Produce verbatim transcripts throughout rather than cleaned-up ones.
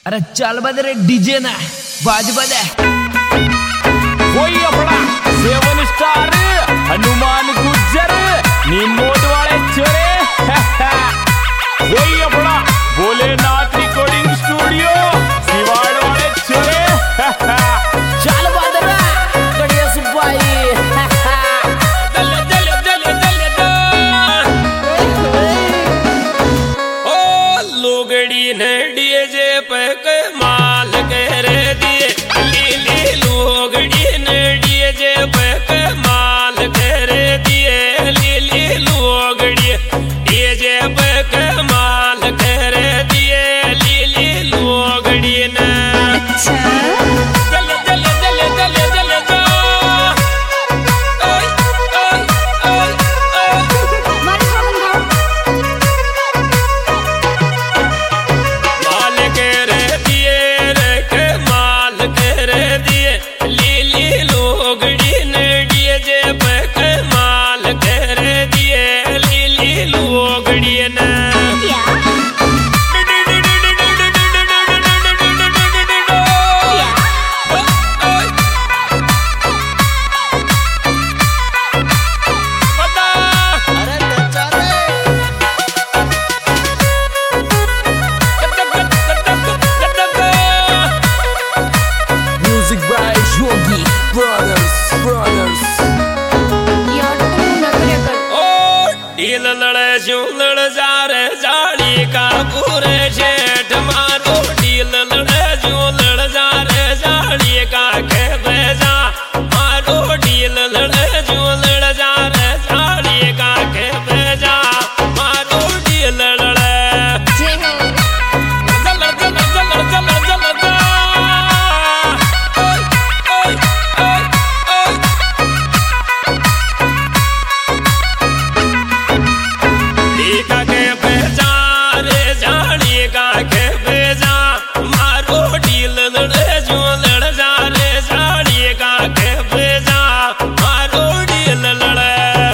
अरे चल बद रे डीजे ना बाज बदे वही अपना सेवन स्टार हनुमान गुज्जर नीमोट वाले छोरे वही अपना भोलेनाथ रिकॉर्डिंग स्टूडियो सिवाड़ वाले छोरे चल बद रे गणेश भाई चल चल चल चल ओ लोगड़ी ने डीजे पे कमाल कर दिए लीली लोगड़ी ने डीजे पे कमाल कर दिए लीली लोगड़ी डीजे पे कमाल कर दिए लीली लोगड़ी ने अच्छा चल चल चल चल चल जा ओए ओए ओए ओए मारे सावन गाओ माल कर दिए रे के माल कर दिए लीली लोगड़ी ने डीजे पे कमाल कर दिए लीली लोगड़ी ने क्या music by Yogi brothers brothers यार तुम नखरे कर ढील लड़े जू लड़ जा रे जाड़ी का पूरे जेठ मारो ढील लड़े जू लड़ जा रे जाड़ी का के बेजा मारो ढील लड़े जू लड़ जा रे जाड़ी का के बेजा मारो ढील लड़े जय हो चल चल चल चल चल जा ओए ओए ओए ओए लीका के बेजा रे जाड़ी का के बेजा मारो ढील लड़े जो लड़ जा रे जाड़ी का के बेजा मारो ढील लड़े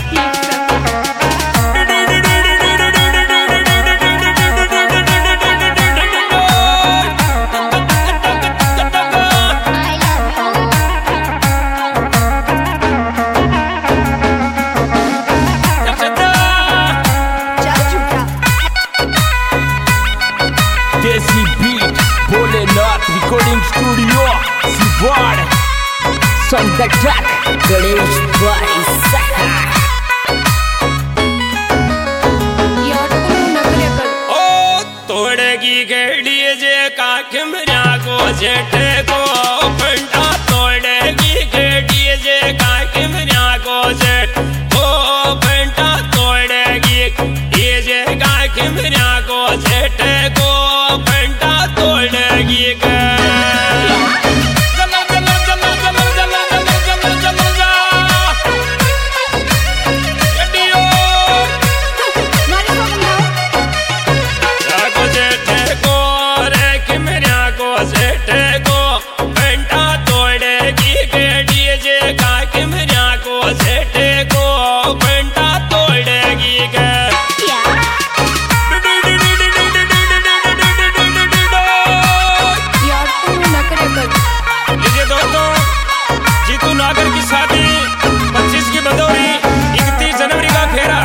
आई लव यू चल चुपटा desi beat Bholenath recording studio Siwar संग ट्रैक गणेश भाई सहा यार तुम नखरे कर ओ तोड़ेगी गेड़ी जे का खिमरा को जेठे को फंटा तोड़ेगी गेड़ी जे का खिमरा को जेठ ओ फंटा तोड़ेगी ये जे का खिमरा को जेठे को फंटा तोड़ेगी के चल चल चल चल चल चल चल चल जा गड्डियो मारे सावन गाओ को जेठे को रे खिमरा को जेठे को घंटा तोड़ेगी गेड़ी जे का खिमरा को जेठे को घंटा तोड़ेगी गे क्या यार तुम नखरे कर लीजिए दोस्तों जीतू नागर की शादी पच्चीस की भदौरी इकतीस जनवरी का फेरा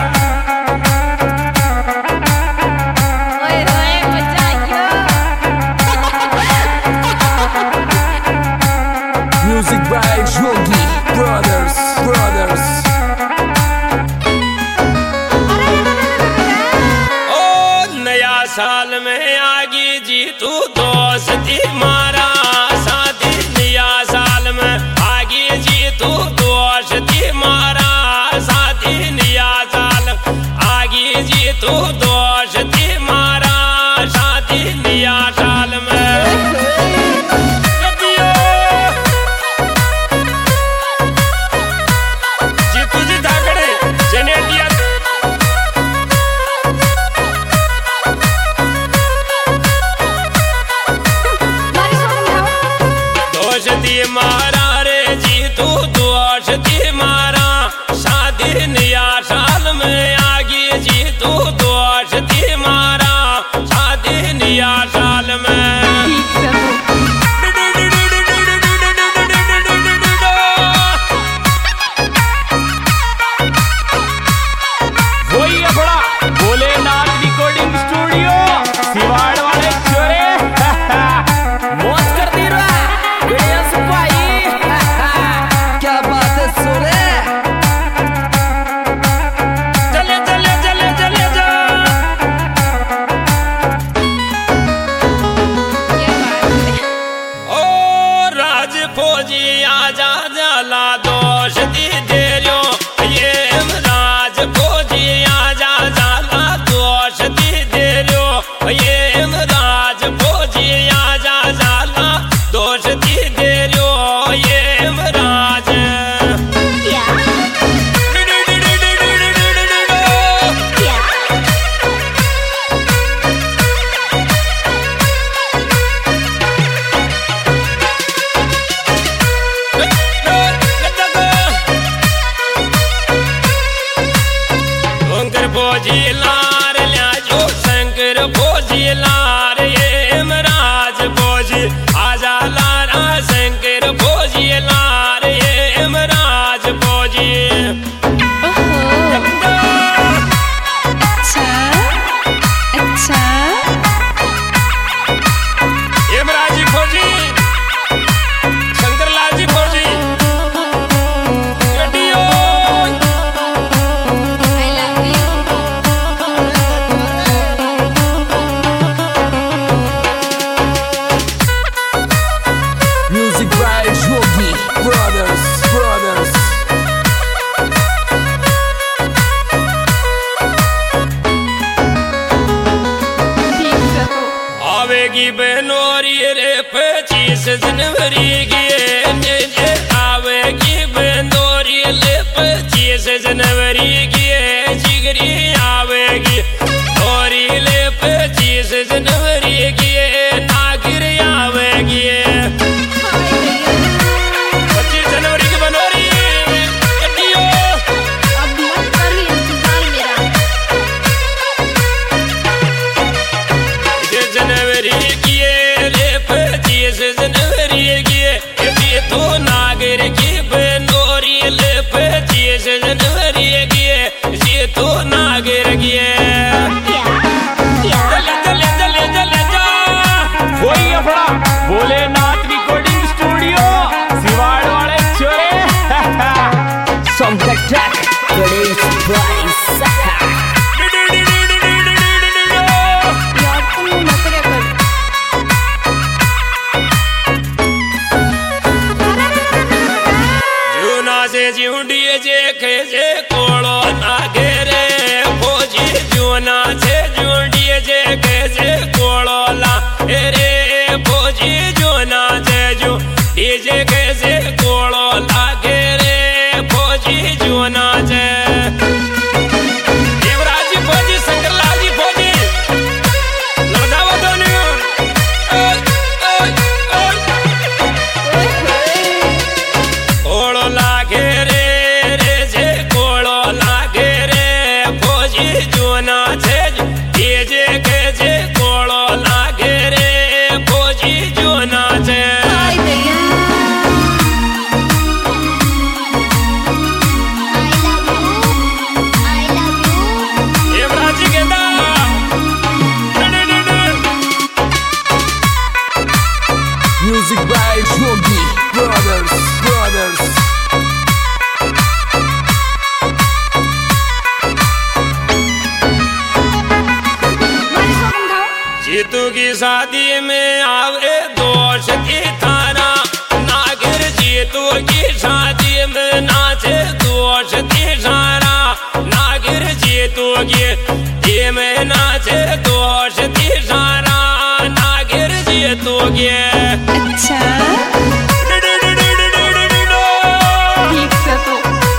ओए ओए मजा आया music by Yogi brothers brothers ओ नया साल में आगी जीतू दोस्ती मारा शादी नया साल में आगी जीतू दोस्ती मारा शादी नया साल आगी जीतू दोस्ती मारा शादी नया साल में जीतू जी धागड़े जनेटिया मारे सावन गाओ दोस्ती मारा रे जीतू दोस्ती मारा शादी नया साल में आगी जीतू दोस्ती मारा शादी नया साल में रे पच्चीस जनवरी की जे आवेगी बंदोरी ले पच्चीस जनवरी की जिगरी आवेगी दोरी ले पच्चीस जनवरी की नागिर आवेगी पच्चीस जनवरी की बनोरी कटियो अब मत कर इंतजार मेरा। जनवरी की रे पच्चीस जनवरी की ये तो नागिर की बनोरी ले पच्चीस जनवरी की ये तो नागिर की चले चले चले चले जा वही अपना भोलेनाथ रिकॉर्डिंग स्टूडियो सिवाड़ वाले छोरे Song the track Ganesh Price यार तुम नखरे कर। जूना से जिउंडिए जे खेजे कोड़ो नागे रे फौजी जूना से जिउंडिए जे खेजे कोड़ो ला रे फौजी जूना से जू डीजे खेजे कोड़ो लागे रे फौजी जूना से देवराजी फौजी शंकरलाजी फौजी लड़ावा दोनों ओए ओए ओए ओए होए कोड़ो लागे रे रे जे कोड़ो लागे रे फौजी जूना से डीजे खेजे कोड़ो लागे रे फौजी जूना से हाय भैया। I love you, I love you। Devraji गेंदा Music by Yogi Brothers Brothers हमारी शॉपिंग खाओ। जीतू की शादी में आवे दोष की थाना नागिर जीतू की शादी में नाचे दोष की सारा नागिर जीतू की ये में नाचे दोष की सारा नागिर जीतू की अच्छा ठीक से तो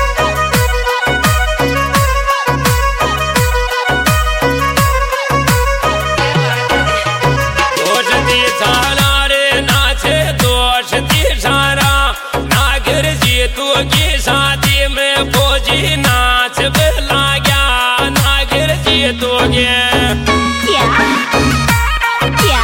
दोष दी सारा रे नाचे दोष दी सारा नागिर जीतू की शादी में फौजी नाच बेला गया नागिर जीतू की क्या क्या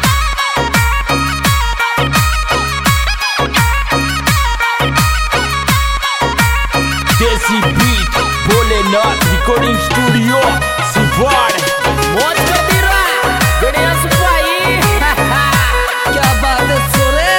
Desi Beat Bholenath Recording Studio Sivaड़ मौज करती रहा गणेश भाई क्या बात है सोरे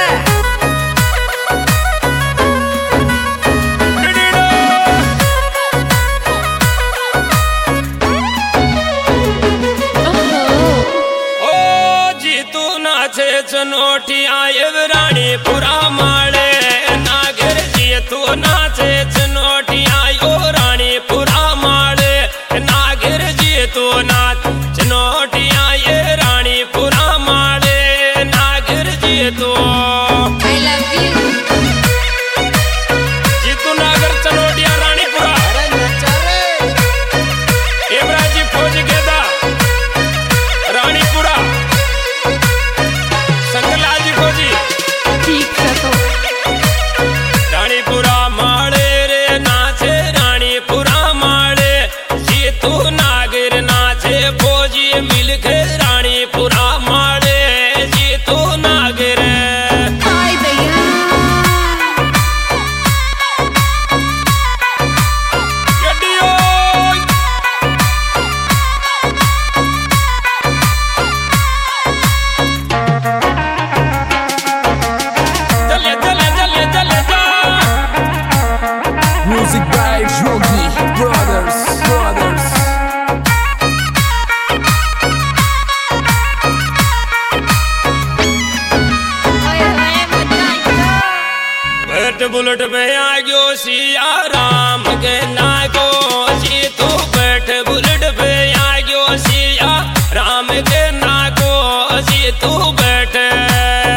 ओ जीतू नाचे चनोटी आए रानी पुरा माले नागिर जीतू नाचे चनोटी आयो रानी पुरा माले नागिर जीतू नाच चनोटी आए रानी पुरा माले नागिर Jitu I love you। Jitu नागर चनोटिया रानीपुरा एमराजी फौज गेदा रानीपुरा संगलाजी फौजी ठीक से तो रानीपुरा माड़े रे नाचे रानीपुरा माड़े जीतू नागिर नाचे फौजी मिलके रानीपुरा माड़े जीतू नागिर हाय भैया। गड्डियो चले चले चले चले जा Music by Yogi Brothers Brothers ओए होए मजा आया। बैठ बुलेट पे आ गयो सिया राम के नागो जी तू बैठ बुलेट पे आ गयो सिया राम के नागो जी तू बैठ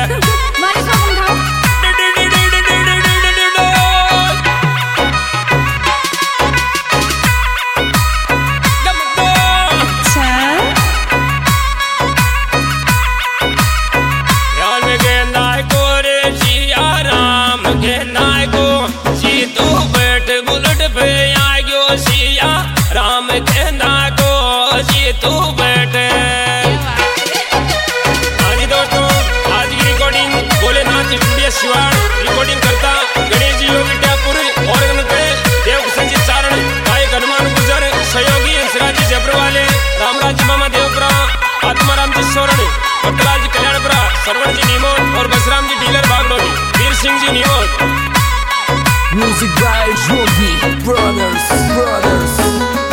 तू बैठे। हाँ जी दोस्तों, आज की recording Bholenath studio Shivar recording करता गणेश जी योगी टैपुर और देव संजीत चारण भाई हनुमान गुजर सहयोगी हंसराज जी जबरवाले रामराज मामा देवपुरा आत्माराम जी सोरण पटलाल जी कल्याणपुरा सरवण जी नीमोट और Basram ji dealer Bagdoli Veer Singh ji Neemot. Music by Yogi Brothers, Brothers.